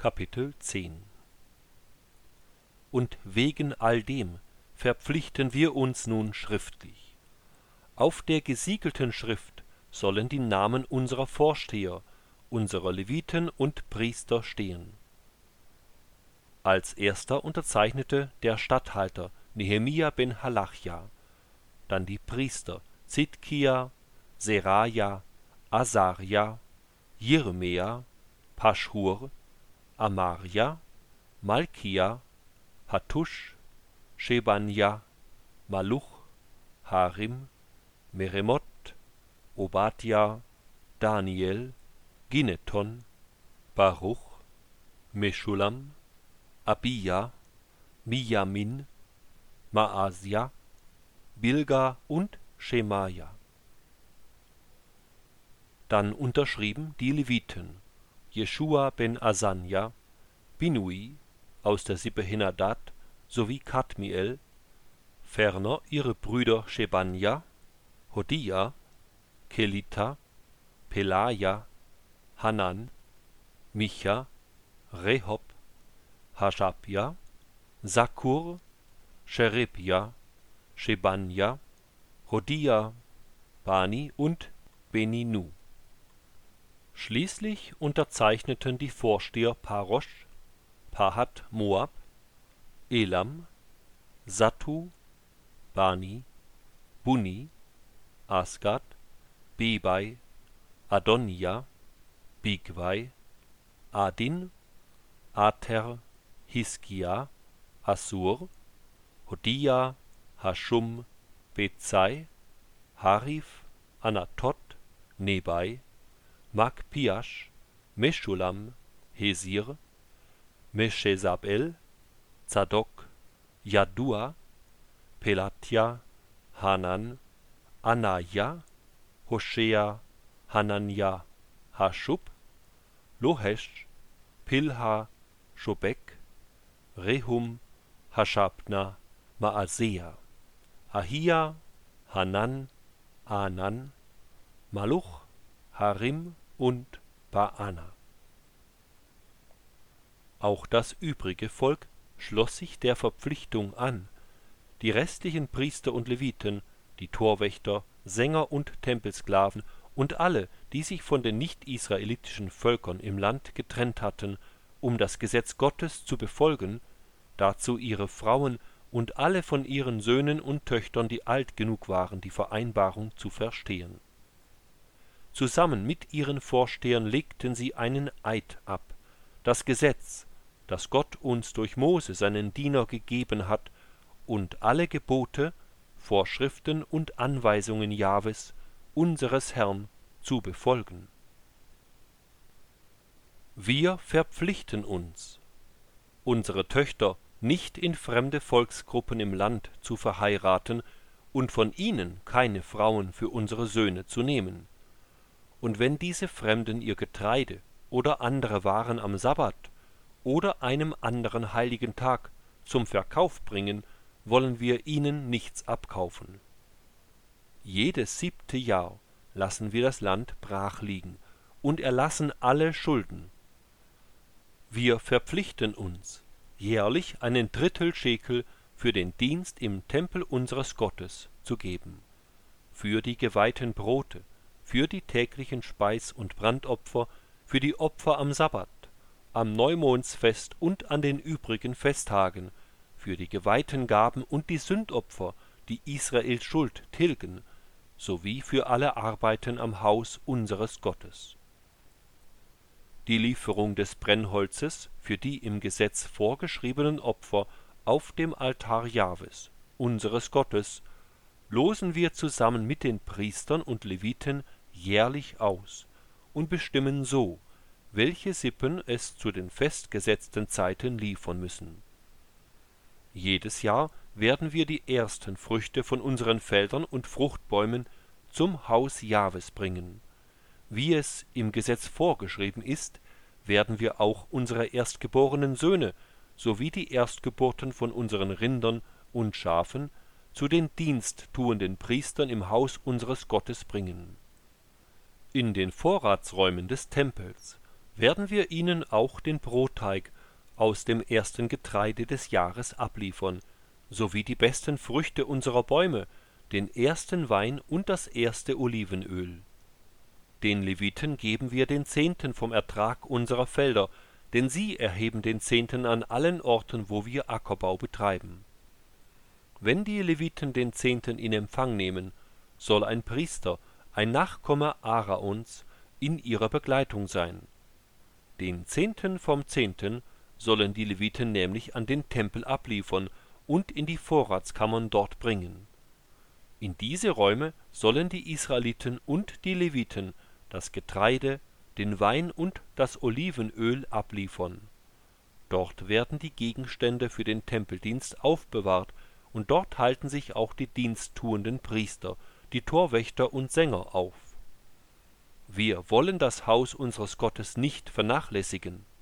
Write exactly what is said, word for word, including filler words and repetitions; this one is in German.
Kapitel zehn. Und wegen all dem verpflichten wir uns nun schriftlich. Auf der gesiegelten Schrift sollen die Namen unserer Vorsteher, unserer Leviten und Priester stehen. Als erster unterzeichnete der Statthalter Nehemia ben Halachja, dann die Priester Zidkia, Seraja, Asaria, Jeremia, Paschhur, Amarja, Malkia, Hattusch, Schebanja, Maluch, Harim, Meremot, Obadja, Daniel, Gineton, Baruch, Meschulam, Abija, Mijamin, Maasja, Bilga und Schemaja. Dann unterschrieben die Leviten Jeschua ben Asanja, Binui aus der Sippe Henadad sowie Kadmiel, ferner ihre Brüder Schebanja, Hodia, Kelita, Pelaja, Hanan, Micha, Rehob, Haschabja, Sakur, Sherebja, Shebanja, Hodia, Bani und Beninu. Schließlich unterzeichneten die Vorsteher Parosch, Pahat Moab, Elam, Sattu, Bani, Buni, Asgad, Bebai, Adonija, Bigwai, Adin, Ater, Hiskia, Assur, Hodia, Hashum, Bezai, Harif, Anatot, Nebai, Magpiasch, Meschulam, Hesir, Meshezabel, Zadok, Jadua, Pelatja, Hanan, Anaja, Hoshea, Hananja, Haschub, Lohesch, Pilha, Schobek, Rehum, Haschabna, Maasea, Ahia, Hanan, Anan, Maluch, Harim und Baana. Auch das übrige Volk schloss sich der Verpflichtung an, die restlichen Priester und Leviten, die Torwächter, Sänger und Tempelsklaven und alle, die sich von den nicht-israelitischen Völkern im Land getrennt hatten, um das Gesetz Gottes zu befolgen, dazu ihre Frauen und alle von ihren Söhnen und Töchtern, die alt genug waren, die Vereinbarung zu verstehen. Zusammen mit ihren Vorstehern legten sie einen Eid ab, das Gesetz, das Gott uns durch Mose seinen Diener gegeben hat, und alle Gebote, Vorschriften und Anweisungen Jahwes, unseres Herrn, zu befolgen. Wir verpflichten uns, unsere Töchter nicht in fremde Volksgruppen im Land zu verheiraten und von ihnen keine Frauen für unsere Söhne zu nehmen. Und wenn diese Fremden ihr Getreide oder andere Waren am Sabbat oder einem anderen heiligen Tag zum Verkauf bringen, wollen wir ihnen nichts abkaufen. Jedes siebte Jahr lassen wir das Land brach liegen und erlassen alle Schulden. Wir verpflichten uns, jährlich einen Drittel Schekel für den Dienst im Tempel unseres Gottes zu geben, für die geweihten Brote, für die täglichen Speis- und Brandopfer, für die Opfer am Sabbat, am Neumondsfest und an den übrigen Festtagen, für die geweihten Gaben und die Sündopfer, die Israels Schuld tilgen, sowie für alle Arbeiten am Haus unseres Gottes. Die Lieferung des Brennholzes für die im Gesetz vorgeschriebenen Opfer auf dem Altar Jahwes, unseres Gottes, losen wir zusammen mit den Priestern und Leviten jährlich aus und bestimmen so, welche Sippen es zu den festgesetzten Zeiten liefern müssen. Jedes Jahr werden wir die ersten Früchte von unseren Feldern und Fruchtbäumen zum Haus Jahwes bringen. Wie es im Gesetz vorgeschrieben ist, werden wir auch unsere erstgeborenen Söhne sowie die Erstgeburten von unseren Rindern und Schafen zu den diensttuenden Priestern im Haus unseres Gottes bringen. In den Vorratsräumen des Tempels werden wir ihnen auch den Brotteig aus dem ersten Getreide des Jahres abliefern, sowie die besten Früchte unserer Bäume, den ersten Wein und das erste Olivenöl. Den Leviten geben wir den Zehnten vom Ertrag unserer Felder, denn sie erheben den Zehnten an allen Orten, wo wir Ackerbau betreiben. Wenn die Leviten den Zehnten in Empfang nehmen, soll ein Priester, ein Nachkomme Aarons, in ihrer Begleitung sein. Den Zehnten vom Zehnten sollen die Leviten nämlich an den Tempel abliefern und in die Vorratskammern dort bringen. In diese Räume sollen die Israeliten und die Leviten das Getreide, den Wein und das Olivenöl abliefern. Dort werden die Gegenstände für den Tempeldienst aufbewahrt, und dort halten sich auch die diensttuenden Priester, die Torwächter und Sänger auf. Wir wollen das Haus unseres Gottes nicht vernachlässigen.